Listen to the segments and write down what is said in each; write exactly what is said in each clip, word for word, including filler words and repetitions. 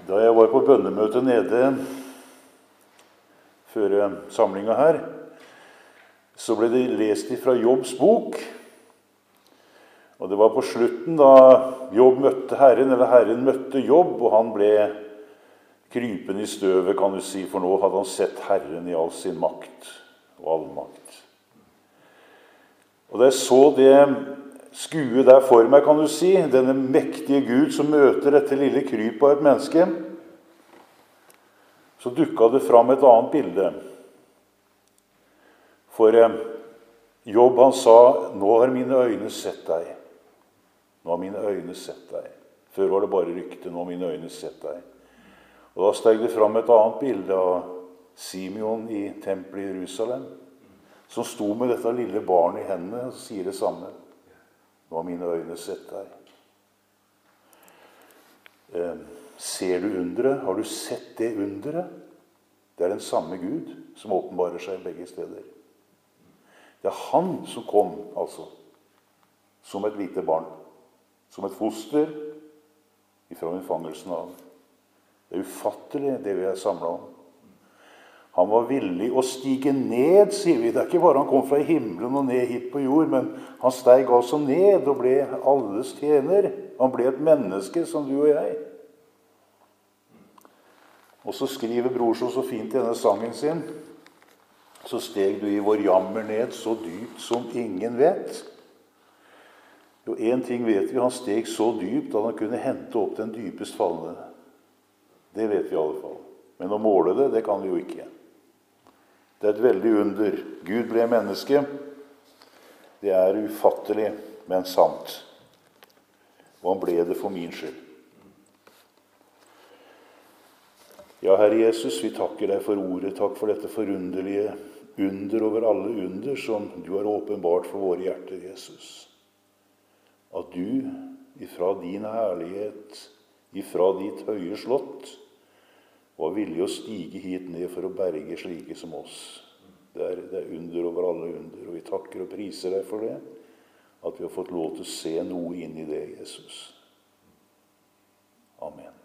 Da jeg var på bønnemøte nede før samlinga her, så ble det lest fra Jobbs bok. Og det var på slutten da Jobb møtte Herren, eller Herren møtte Jobb, og han ble krypen i støvet, kan du si, for nå hadde han sett Herren i all sin makt og allmakt. Og da jeg så det skue der for meg, kan du si, denne mektige Gud som møter dette lille kryp av et menneske, så dukket det fram et annet bilde. For Jobb, han sa, nå har mine øyne sett deg. Nå har mine øyne sett deg. Før var det bare rykte, nå har mine øyne sett deg. Og da steg det fram et annet bilde av Simeon i tempelet i Jerusalem, som sto med dette lille barnet i hendene og sier det samme. Nå har mine øyne sett deg. Eh, ser du underet? Har du sett det underet? Det er den samme Gud som åpenbarer seg begge steder. Det er han som kom, altså, som et lite barn, som et foster, ifra unnfangelsen av. Det er ufattelig, det vi er samlet om. Han var villig å stige ned, sier vi. Det er ikke bare han kom fra himmelen og ned hit på jord, men han steg altså ned og ble alles tjener. Han ble et menneske som du og jeg. Og så skriver Brorson så fint i denne sangen sin, så steg du i vår jammer ned så dypt som ingen vet. Jo, en ting vet vi, han steg så dypt at han kunne hente opp den dypest fallende. Det vet vi i alle fall. Men å måle det, det kan vi jo ikke. Det er et veldig under. Gud ble menneske. Det er ufattelig, men sant. Og han ble det for min skyld. Ja, Herre Jesus, vi takker deg for ordet. Takk for dette forunderlige under over alle under som du har åpenbart for våre hjerter, Jesus. At du, ifra din herlighet, ifra ditt høye slott, var villig å stige hit ned for å berge slike som oss. Det er, det er under over alle under, og vi takker og priser deg for det, at vi har fått lov til å se noe inn i det, Jesus. Amen.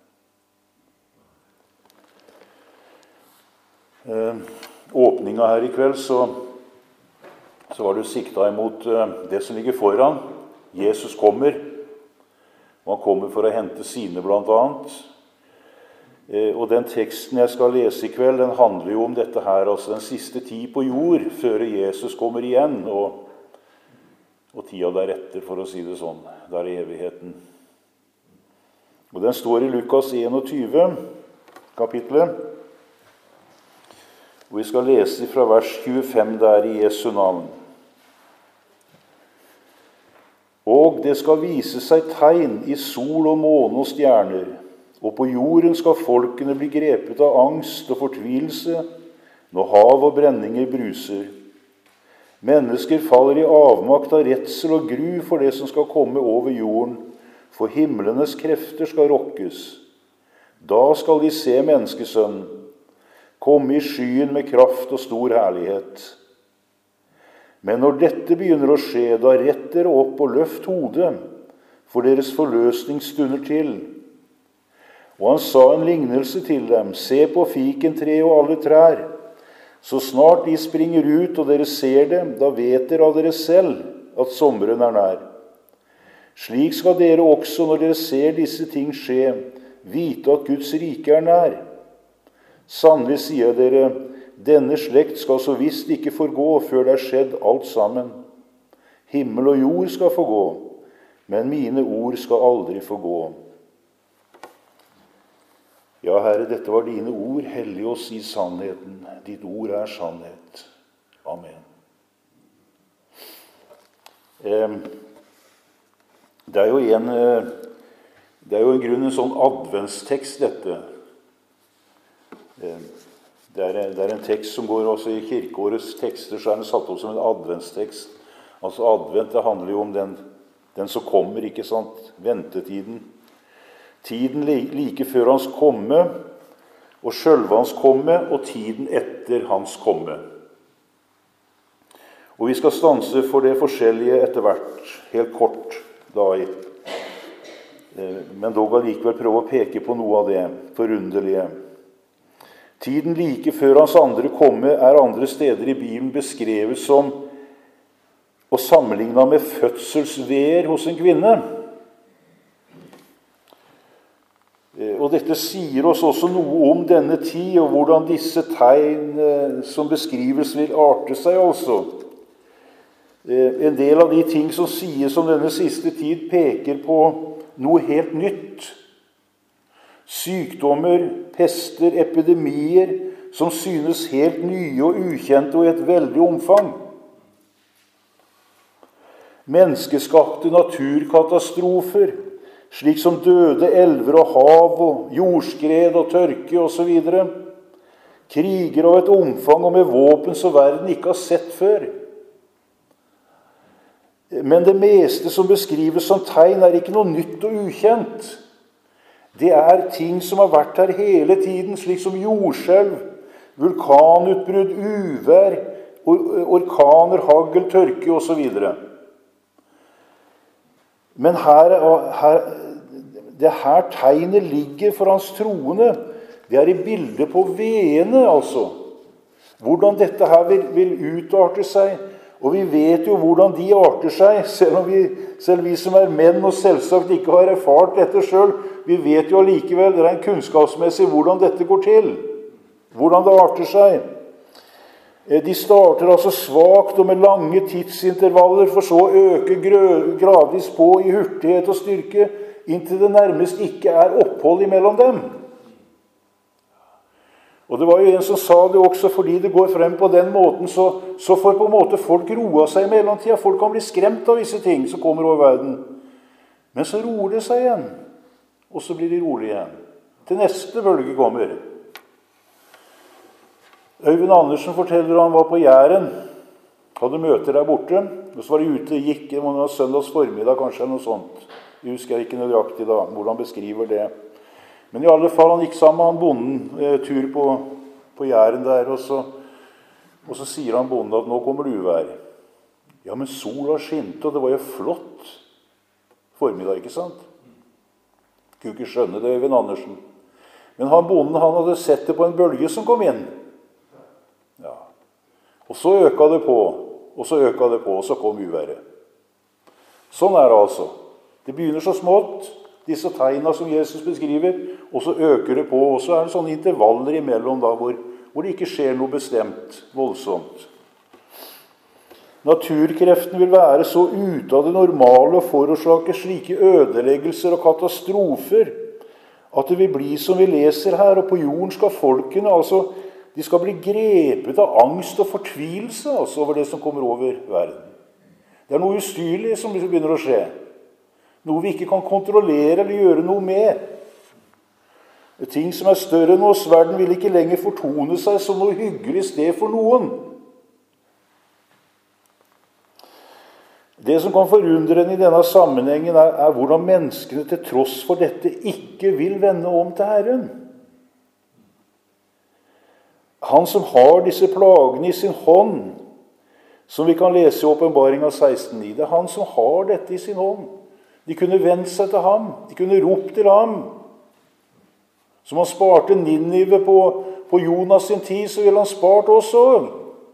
Eh, åpninga her i kveld, så, så var du siktet imot eh, det som ligger foran. Jesus kommer, og han kommer for å hente sine blant annet. Og den teksten jeg skal lese i kveld, den handler jo om dette her, altså den siste tid på jord, før Jesus kommer igjen, og, og tida deretter, for å si det sånn, der er evigheten. Og den står i Lukas enogtyve, kapitlet, og vi skal lese fra vers tjuefem der i Jesu navn. Og det skal vise seg tegn i sol og måne og stjerner, og på jorden skal folkene bli grepet av angst og fortvilelse når hav og brenninger bruser. Mennesker faller i avmakt av redsel og gru for det som skal komme over jorden, for himlenes krefter skal rokkes. Da skal de se menneskesønnen, komme i skyen med kraft og stor herlighet. Men når dette begynner å skje, da rett dere opp og løft hodet, for deres forløsning stunder til. Og han sa en lignelse til dem, se på fikentreet og alle trær. Så snart de springer ut og dere ser dem, da vet dere av dere selv at sommeren er nær. Slik skal dere også, når dere ser disse ting skje, vite at Guds rike er nær. Sannelig sier dere, denne slekt skal så visst ikke forgå før det er skjedd alt sammen. Himmel og jord skal forgå, men mine ord skal aldri forgå. Ja, Herre, dette var dine ord, hellig oss i sannheten. Ditt ord er sannhet. Amen. Eh, det er jo en, eh, det er jo i grunnen en sånn adventstekst, dette. Eh, det, er, det er en tekst som går også i kirkeårets tekster, så er den satt opp som en adventstekst. Altså advent, det handler jo om den, den som kommer, ikke sant? Ventetiden. Tiden like før hans komme, og selve hans komme, og tiden etter hans komme. Og vi skal stanse for det forskjellige etter hvert, helt kort, da i Men dog allikevel prøve å peke på noe av det forunderlige. Tiden like før hans andre komme er andre steder i Bibelen beskrevet som og sammenlignet med fødselsveer hos en kvinne. Og dette sier oss også noe om denne tid, og hvordan disse tegn som beskrives vil arte seg altså. En del av de ting som sies om denne siste tid peker på noe helt nytt. Sykdommer, pester, epidemier som synes helt nye og ukjente og i et veldig omfang. Menneskeskapte naturkatastrofer, slik som døde elver og hav og jordskred og tørke og så videre. Kriger av et omfang og med våpen som verden ikke har sett før. Men det meste som beskrives som tegn er ikke noe nytt og ukjent. Det er ting som har vært her hele tiden, slik som jordskjelv, vulkanutbrudd, uvær, orkaner, hagl, tørke og så videre. Men her, her, det her tegnet ligger for hans troende. Det er i bildet på veene, altså. Hvordan dette her vil, vil utarte seg. Og vi vet jo hvordan de arter seg, selv om vi, selv vi som er menn og selvsagt ikke har erfart dette selv, vi vet jo allikevel, det er en kunnskapsmessig hvordan dette går til. Hvordan det arter seg. De starter altså svagt og med lange tidsintervaller, for så å øke gradvis på i hurtighet og styrke, inntil det nærmest ikke er opphold imellom dem. Og det var jo en som sa det også, fordi det går frem på den måten, så, så får på en måte folk roa seg i mellomtida. Folk kan bli skremt av visse ting som kommer over verden. Men så roer det seg igjen, og så blir de rolige igjen. Til neste bølge kommer. Øyvind Andersen forteller han var på Jæren, hadde møter der borte, og så var de ute, gikk, det var søndags formiddag kanskje, noe sånt. Jeg husker ikke nøyaktig da, hvordan han beskriver det. Men i alle fall, han gikk sammen med han bonden, eh, tur på, på Jæren der, og så, og så sier han bonden at nå kommer det uvær. Ja, men sola skinte, og det var jo flott formiddag, ikke sant? Kunne ikke skjønne det, Øyvind Andersen. Men han bonden, han hadde sett det på en bølge som kom inn. Ja. Og så øka det på, og så øka det på, og så kom uværet. Sånn er det altså. Det begynner så smått, disse tegnene som Jesus beskriver, og så øker det på, og så er det sånne intervaller imellom da, hvor, hvor det ikke skjer noe bestemt, voldsomt. Naturkreften vil være så ute av det normale og forårsake slike ødeleggelser og katastrofer, at det vil bli som vi leser her, og på jorden skal folkene, altså, de skal bli grepet av angst og fortvilelse, altså, over det som kommer over verden. Det er noe ustyrlig som begynner å skje. Noe vi ikke kan kontrollere eller gjøre noe med. Ting som er større enn oss, verden vil ikke lenger fortone seg som noe hyggelig sted for noen. Det som kan forundre en i denne sammenhengen er, er hvordan menneskene til tross for dette ikke vil vende om til Herren. Han som har disse plagene i sin hånd, som vi kan lese i Åpenbaringen seksten ni, det er han som har dette i sin hånd. De kunne vendt seg til ham. De kunne ropt til ham. Som han sparte Ninive på, på Jonas sin tid, så ville han spart oss også.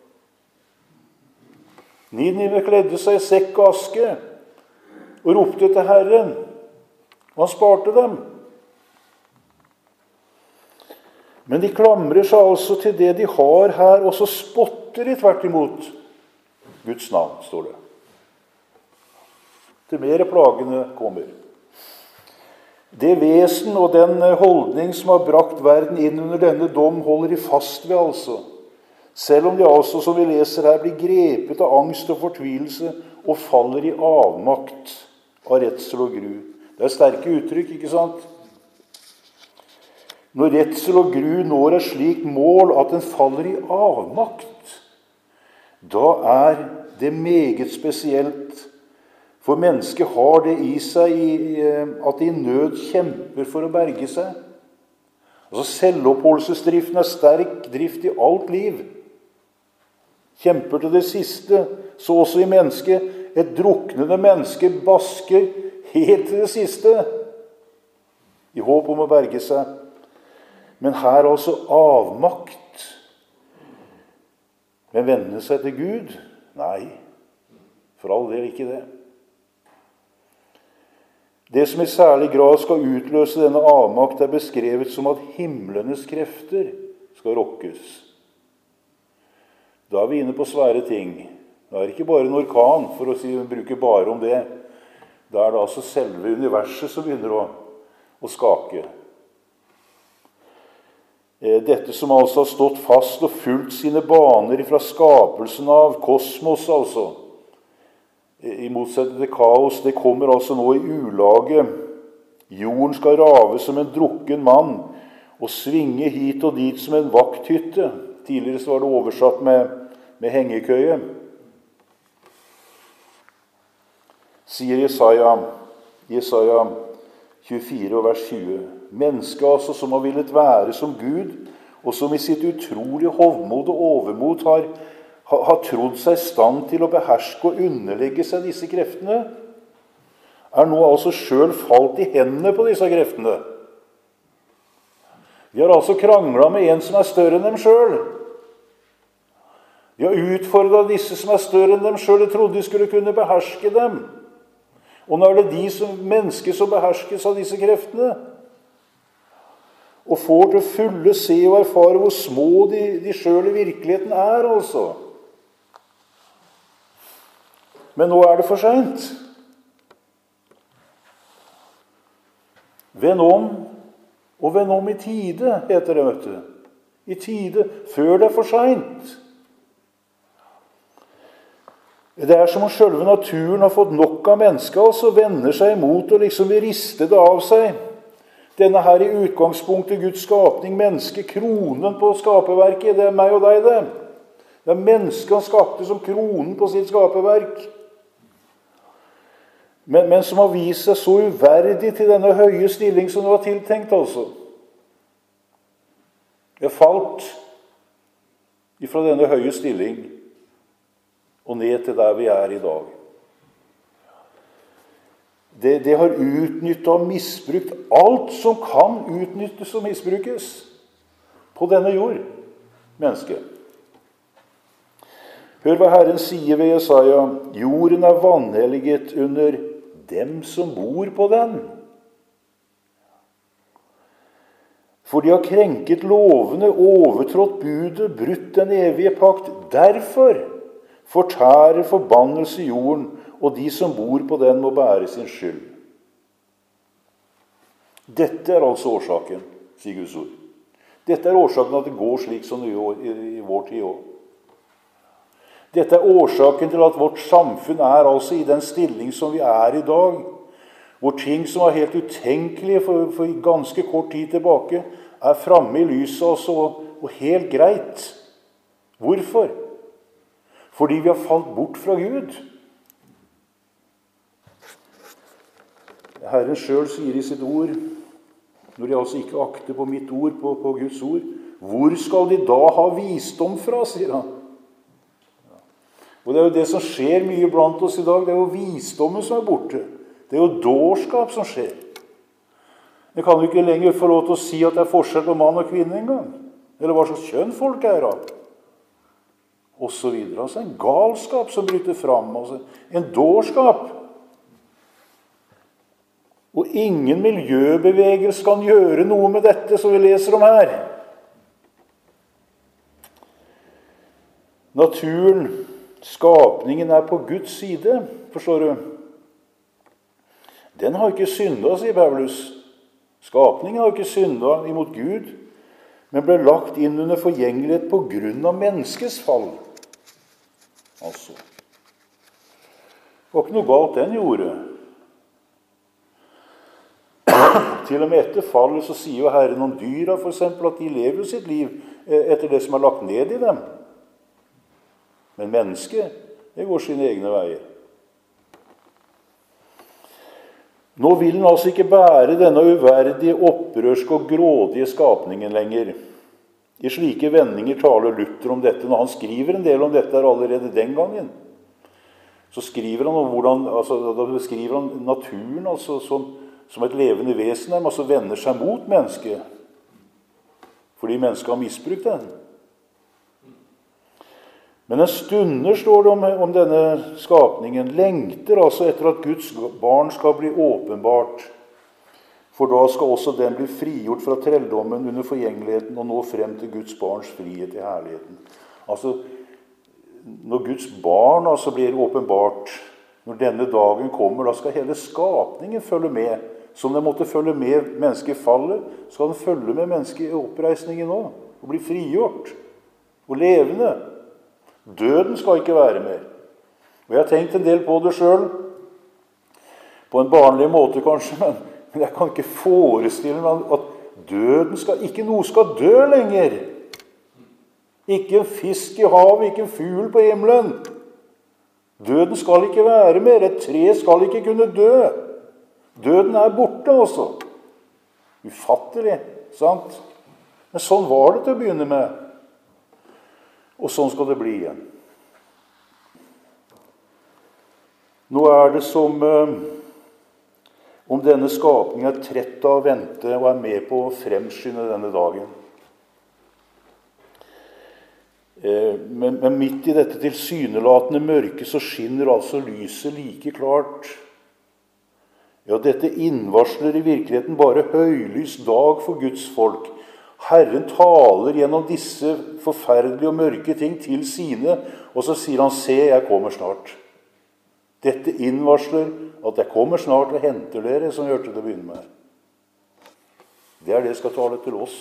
Ninive kledde seg i sekk og aske og ropte til Herren. Og han sparte dem. Men de klamrer seg altså til det de har her, og så spotter de tvert imot Guds navn, står det. Til mer plagene kommer. Det vesen og den holdning som har brakt verden inn under denne dom, holder de fast ved altså. Selv om de altså, som vi leser her, blir grepet av angst og fortvilelse og faller i avmakt av redsel og gru. Det er sterke uttrykk, ikke sant? Når redsel og gru når et slikt mål at den faller i avmakt, da er det meget spesielt. For mennesket har det i seg at de i nød kjemper for å berge seg. Altså selvoppholdelsesdriften er sterk drift i alt liv. Kjemper til det siste, så også i mennesket. Et druknende menneske basker helt til det siste. i håp om å berge seg. Men her altså avmakt. Men vende seg til Gud? Nei, for all del ikke det. Det som i særlig grad skal utløse denne avmakt, er beskrevet som at himlenes krefter skal rokkes. Da er vi inne på svære ting. Det er ikke bare en orkan, for å si, bruke bare om det. Da er det altså selve universet som begynner å, å skake. Dette som altså har stått fast og fulgt sine baner fra skapelsen av kosmos, altså, i motsetning til kaos, det kommer altså nå i ulage. Jorden skal rave som en drukken mann og svinge hit og dit som en vakthytte. Tidligere så var det oversatt med, med hengekøye. Sier Jesaja, Jesaja tjuefire og vers tjue. Mennesket altså som har villet være som Gud, og som i sitt utrolige hovmod og overmod har, har, har trodd seg i stand til å beherske og underlegge seg disse kreftene, er nå altså selv falt i hendene på disse kreftene. De har altså kranglet med en som er større enn dem selv. De har utfordret disse som er større enn dem selv, og trodde de skulle kunne beherske dem. Og nå er det de som, mennesker som beherskes av disse kreftene, og får til fulle se og erfare hvor små de, de selv i virkeligheten er, altså. Men nå er det for sent. Vend om, og vend om i tide, heter det, vet du. I tide, før det er for sent. Det er som om selve naturen har fått nok av mennesket, og så vender seg imot og liksom vil riste det av seg. Denne her i utgangspunktet Guds skapning, menneske, kronen på skaperverket, det er meg og deg det. Det er mennesket han skapte som kronen på sitt skaperverk. Men, men som har vist seg så uverdig til denne høye stilling som det var tiltenkt, altså. Det er falt ifra denne høye stilling og ned til der vi er i dag. Det, det har utnyttet og misbrukt alt som kan utnyttes og misbrukes på denne jord, menneske. Hør hva Herren sier ved Jesaja. Jorden er vanhelliget under dem som bor på den. For de har krenket lovene, overtrådt budet, brutt den evige pakt. Derfor fortærer forbannelse jorden, og de som bor på den må bære sin skyld. Dette er altså årsaken, sier Guds ord. Dette er årsaken at det går slik som det gjør i, i vår tid også. Dette er årsaken til at vårt samfunn er altså i den stilling som vi er i dag, hvor ting som var helt utenkelige for, for ganske kort tid tilbake, er fremme i lyset også, og, og helt greit. Hvorfor? Fordi vi har falt bort fra Gud. Herren selv sier i sitt ord, når de altså ikke akter på mitt ord, på, på Guds ord, hvor skal de da ha visdom fra, sier han. Og det er jo det som skjer mye blant oss i dag, det er jo visdommen som er borte. Det er jo dårskap som skjer. Jeg kan jo ikke lenger få lov til å si at det er forskjell på mann og kvinne engang. Eller hva slags kjønn folk er av. Og så videre. Altså en galskap som bryter fram. Altså en dårskap. Og ingen miljøbevegelse kan gjøre noe med dette som vi leser om her. Naturen, skapningen er på Guds side, forstår du. Den har ikke syndet, sier Paulus. Skapningen har ikke syndet imot Gud, men ble lagt inn under forgjengelighet på grunn av menneskets fall. Altså. Det var ikke noe galt den gjorde. Til og med etter fallet så sier jo Herren om dyra for eksempel at de lever sitt liv etter det som er lagt ned i dem. Men mennesket, det går sine egne veier. Nå vil den altså ikke bære denne uverdige, opprørske og grådige skapningen lenger. I slike vendinger taler Luther om dette, når han skriver en del om dette allerede den gangen. Så skriver han om hvordan, altså, da beskriver han naturen altså, som, som et levende vesen der, altså vender seg mot mennesket, fordi mennesket har misbrukt den. Men en stunder, står det om, om denne skapningen, lengter altså etter at Guds barn skal bli åpenbart, for da skal også den bli frigjort fra trelldommen under forgjengeligheten og nå frem til Guds barns frihet i herligheten. Altså, når Guds barn altså blir åpenbart, når denne dagen kommer, da skal hele skapningen følge med. Som den måtte følge med mennesket i fallet, skal den følge med mennesket i oppreisningen nå, og bli frigjort, og levende. Døden skal ikke være mer. Og jeg har tenkt en del på det selv, på en barnlig måte kanskje, men Men jeg kan ikke forestille meg at døden skal, ikke noe skal dø lenger. Ikke en fisk i havet, ikke en fugl på himmelen. Døden skal ikke være mer. Et tre skal ikke kunne dø. Døden er borte, altså. Ufattelig, sant? Men sånn var det til å begynne med. Og sånn skal det bli igjen. Nå er det som om denne skapningen er trett av å vente og er med på å fremskynde denne dagen. Men, men midt i dette tilsynelatende mørke så skinner altså lyset like klart. Ja, dette innvarsler i virkeligheten bare høylys dag for Guds folk. Herren taler gjennom disse forferdelige og mørke ting til sine, og så sier han, se, jeg kommer snart. Dette innvarsler at jeg kommer snart og henter dere, som vi hørte det begynne med. Det er det jeg skal tale til oss.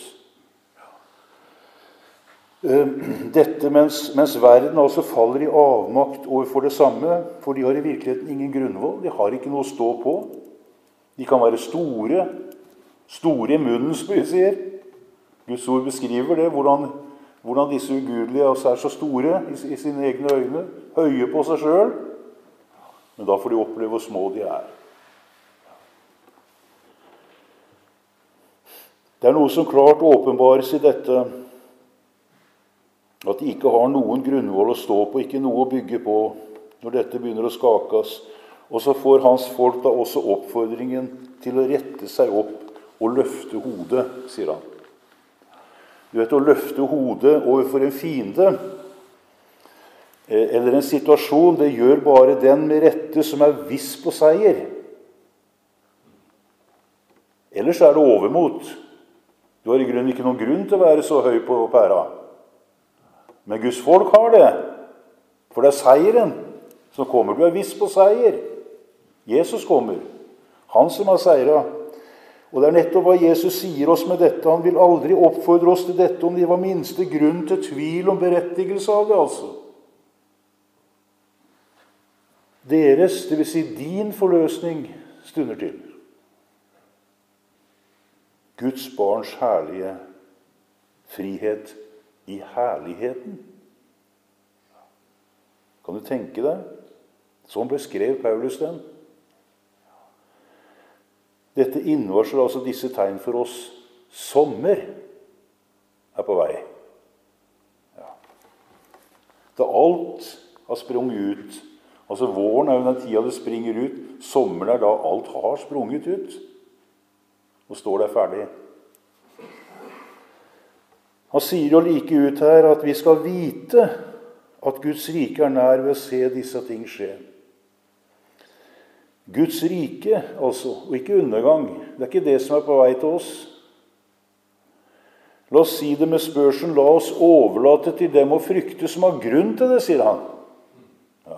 Dette mens, mens verden altså faller i avmakt overfor det samme, for de har i virkeligheten ingen grunnvoll, de har ikke noe å stå på. De kan være store, store i munnen, som vi sier. Guds ord beskriver det, hvordan, hvordan disse ugudelige altså er så store i, i sine egne øyne, høye på seg selv. Men da får de oppleve hvor små de er. Det er noe som klart åpenbares i dette, at de ikke har noen grunnvoll å stå på, ikke noe å bygge på, når dette begynner å skakes. Og så får hans folk da også oppfordringen til å rette seg opp og løfte hodet, sier han. Du vet, å løfte hodet overfor en fiende, eller en situasjon, det gjør bare den med rette som er viss på seier. Ellers er det overmot. Du har i grunnen ikke noen grunn til å være så høy på pæra. Men Guds folk har det. For det er seieren som kommer. Du er viss på seier. Jesus kommer. Han som har seiret. Og det er nettopp hva Jesus sier oss med dette. Han vil aldri oppfordre oss til dette om det var minste grunn til tvil om berettigelse av det, altså. Deres, det vil si din forløsning, stunder til. Guds barns herlige frihet i herligheten. Kan du tenke deg? Sånn beskrev Paulus den. Dette innvarsler altså disse tegn for oss. Sommer er på vei. Ja. Da alt har sprunget ut. Altså våren er jo den tida det springer ut. Sommeren er da alt har sprunget ut. Og står der ferdig. Han sier jo like ut her at vi skal vite at Guds rike er nær ved å se disse ting skje. Guds rike, altså, og ikke undergang. Det er ikke det som er på vei til oss. La oss si det med spørselen, la oss overlate til dem å frykte som har grunn til det, sier han. Ja.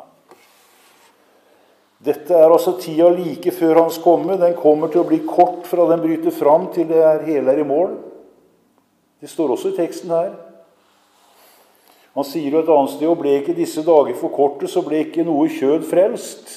Dette er altså tida like før hans komme. Den kommer til å bli kort fra den bryter fram til det er hele er i mål. Det står også i teksten her. Han sier jo et annet sted, og ble ikke disse dager for korte, så ble ikke noe kjød frelst.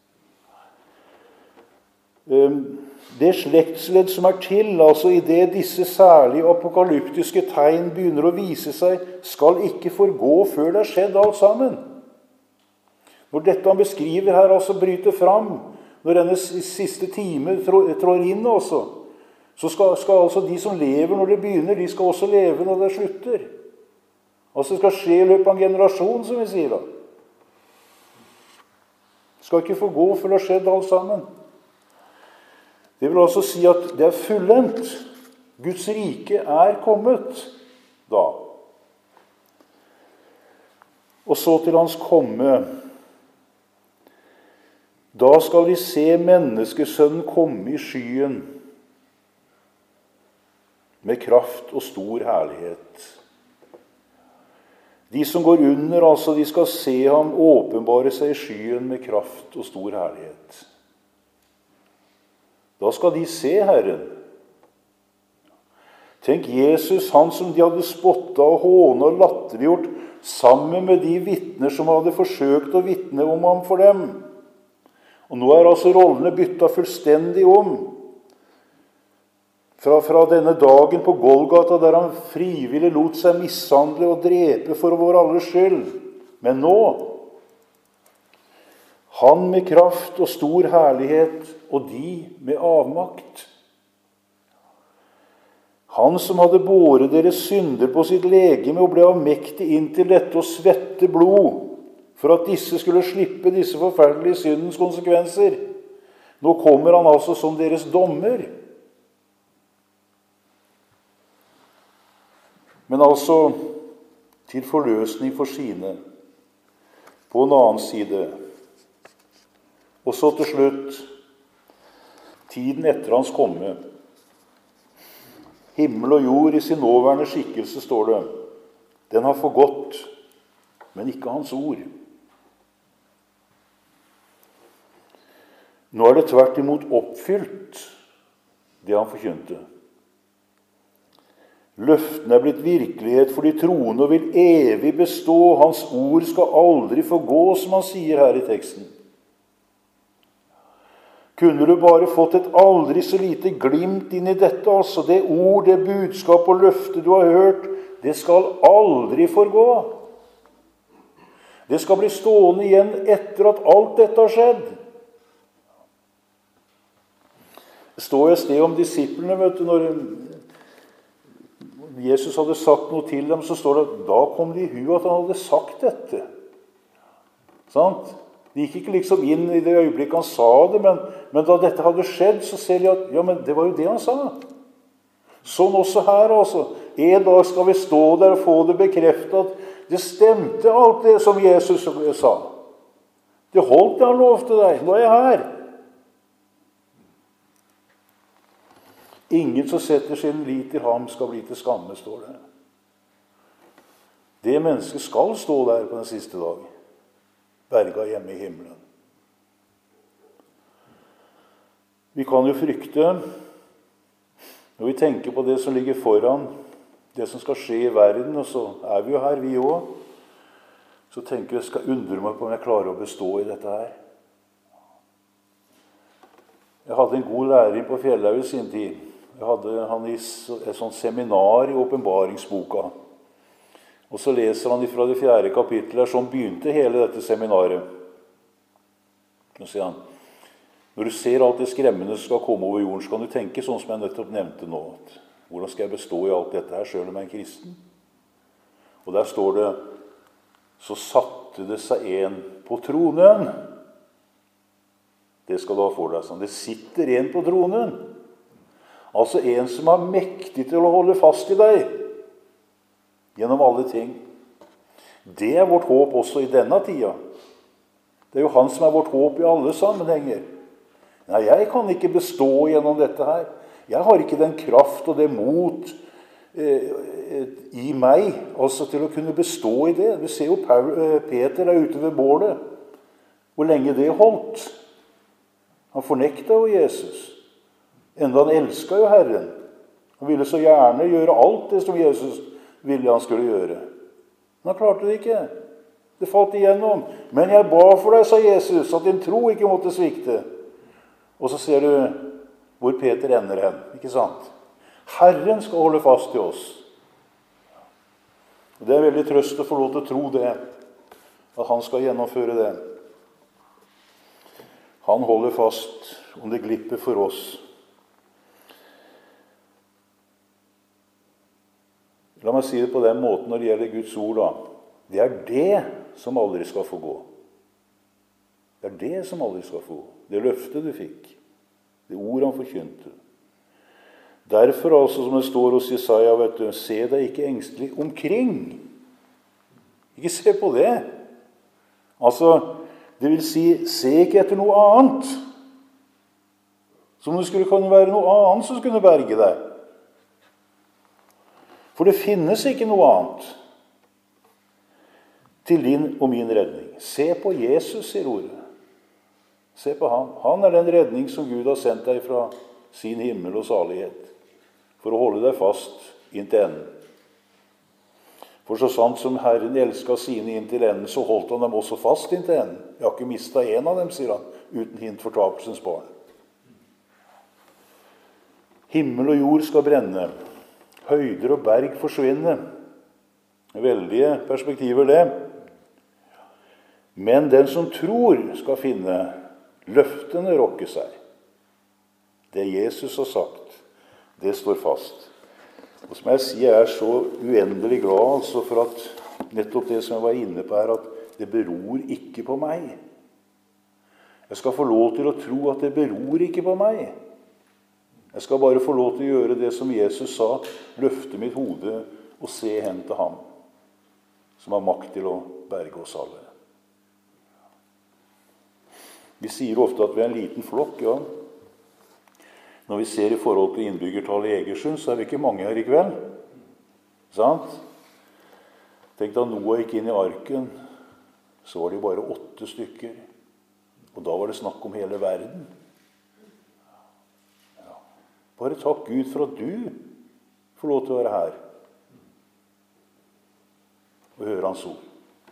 Det slektsledd som er til, altså i det disse særlige apokalyptiske tegn begynner å vise seg, skal ikke forgå før det har skjedd alt sammen. Når dette han beskriver her altså bryter fram, når denne siste time trår inn også, så skal, skal altså de som lever når det begynner, de skal også leve når det slutter. Altså det skal skje i løpet av en generasjon, som vi sier da. Det skal ikke forgå før det har skjedd alt sammen. Det vil altså si at det er fullendt. Guds rike er kommet da. Og så til hans komme. Da skal vi se menneskesønnen komme i skyen med kraft og stor herlighet. De som går under, altså, de skal se ham åpenbare seg i skyen med kraft og stor herlighet. Da skal de se Herren. Tenk Jesus, han som de hadde spottet og hånet og latterliggjort, sammen med de vittner som hadde forsøkt å vitne om ham for dem. Og nå er altså rollene byttet fullstendig om. Fra, fra denne dagen på Golgata, der han frivillig lot seg mishandle og drepe for vår alles skyld. Men nå, han med kraft og stor herlighet, og de med avmakt. Han som hadde båret deres synder på sitt legeme og ble avmektig inn til dette å svette blod, for at disse skulle slippe disse forferdelige syndens konsekvenser. Nå kommer han altså som deres dommer. Men altså til forløsning for sine, på en annen side. Og så til slutt, tiden etter hans komme. Himmel og jord i sin nåværende skikkelse, står det. Den har forgått, men ikke hans ord. Nå er det tvert imot oppfylt, det han forkynte. Løftene er blitt virkelighet for de troende og vil evig bestå. Hans ord skal aldri forgå, som han sier her i teksten. Kunne du bare fått et aldri så lite glimt inn i dette, altså det ord, det budskap og løfte du har hørt, det skal aldri forgå. Det skal bli stående igjen etter at alt dette har skjedd. Det står et sted om disiplene, vet du, når Jesus hadde sagt noe til dem, så står det at da kom de i hu at han hadde sagt dette. Sant? De gikk ikke liksom inn i det øyeblikket han sa det, men, men da dette hadde skjedd, så ser de at ja, men det var jo det han sa. Sånn også her, altså. En dag skal vi stå der og få det bekreftet at det stemte alt det som Jesus sa. Det holdt det han lovte deg. Nå er jeg her. Ingen som setter sin lit til ham skal bli til skamme, står det. Det mennesket skal stå der på den siste dag, berga hjemme i himmelen. Vi kan jo frykte, når vi tenker på det som ligger foran, det som skal skje i verden, og så er vi jo her, vi også, så tenker jeg, skal undre meg på om jeg klarer å bestå i dette her. Jeg hadde en god lærer på Fjellhaug i sin tid. Jeg hadde han i et sånt seminar i åpenbaringsboka. Og så leser han fra det fjerde kapittelet, som begynte hele dette seminaret. Nå sier han, når du ser alt det skremmende som skal komme over jorden, så kan du tenke sånn som jeg nettopp nevnte nå. At, hvordan skal jeg bestå i alt dette her, selv om jeg er en kristen? Og der står det, så satte det seg en på tronen. Det skal du ha for deg sånn. Det sitter en på tronen. Altså en som er mektig til å holde fast i deg gjennom alle ting. Det er vårt håp også i denne tida. Det er jo han som er vårt håp i alle sammenhenger. Nei, jeg kan ikke bestå gjennom dette her. Jeg har ikke den kraft og det mot eh, i meg, altså til å kunne bestå i det. Vi ser jo Paul, eh, Peter er ute ved bålet. Hvor lenge det holdt. Han fornektet jo Jesus. Enda han elsket jo Herren. Han ville så gjerne gjøre alt det som Jesus ville han skulle gjøre. Men han klarte det ikke. Det falt igjennom. Men jeg ba for deg, sa Jesus, at din tro ikke måtte svikte. Og så ser du hvor Peter ender hen. Ikke sant? Herren skal holde fast til oss. Og det er veldig trøst å få lov til å tro det. At han skal gjennomføre det. Han holder fast om det glipper for oss. La meg si det på den måten når det gjelder Guds ord, da. Det er det som aldri skal få gå. Det er det som aldri skal få gå. Det løftet du fikk. Det ord han forkynte. Derfor, altså, som det står hos Jesaja, vet du, se deg ikke engstelig omkring. Ikke se på det. Altså, det vil si, se ikke etter noe annet. Som det skulle kunne være noe annet som skulle berge deg. For det finnes ikke noe annet til din og min redning. Se på Jesus, sier ordet. Se på han. Han er den redning som Gud har sendt deg fra sin himmel og salighet, for å holde deg fast inntil enden. For så sant som Herren elsket sine inntil enden, så holdt han dem også fast inntil enden. Jeg har ikke mistet en av dem, sier han, uten hint fortapelsens barn. Himmel og jord skal brenne. Høyder og berg forsvinne. Veldige perspektiver det. Men den som tror skal finne, løftene rokke seg. Det Jesus har sagt, det står fast. Og som jeg sier, jeg er så uendelig glad altså for at nettopp det som jeg var inne på her, at det beror ikke på meg. Jeg skal få lov til å tro at det beror ikke på meg. Jeg skal bare få lov til å gjøre det som Jesus sa, løfte mitt hode og se hen til ham, som har makt til å berge oss alle. Vi sier ofte at vi er en liten flokk, ja. Når vi ser i forhold til innbyggertallet i Egersund, så er vi ikke mange her i kveld. Sant? Tenk da Noah gikk inn i arken, så var det bare åtte stykker. Og da var det snakk om hele verden. Ja. Bare takk Gud for at du får lov til å være her og høre hans ord.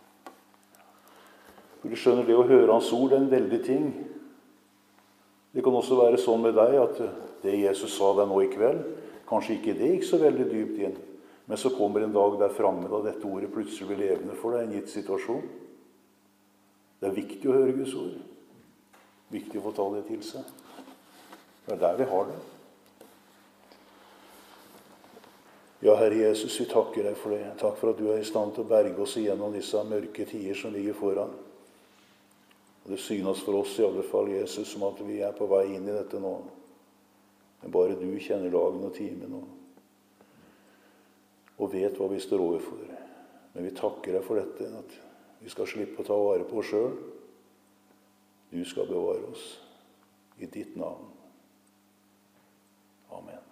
For du skjønner, det å høre hans ord er en veldig ting. Det kan også være sånn med deg at det Jesus sa deg nå i kveld, kanskje ikke det gikk så veldig dypt inn, men så kommer en dag der fremme da dette ordet plutselig blir levende for deg i en gitt situasjon. Det er viktig å høre Guds ord. Viktig å få ta det til seg. Det er der vi har det. Ja, Herre Jesus, vi takker deg for det. Takk for at du er i stand til å berge oss igjennom disse mørke tider som ligger foran. Og det synes for oss i alle fall, Jesus, som at vi er på vei inn i dette nå. Men bare du kjenner dagen og timen og, og vet hva vi står overfor. Men vi takker deg for dette, at vi skal slippe å ta vare på oss selv. Du skal bevare oss i ditt navn. Amen.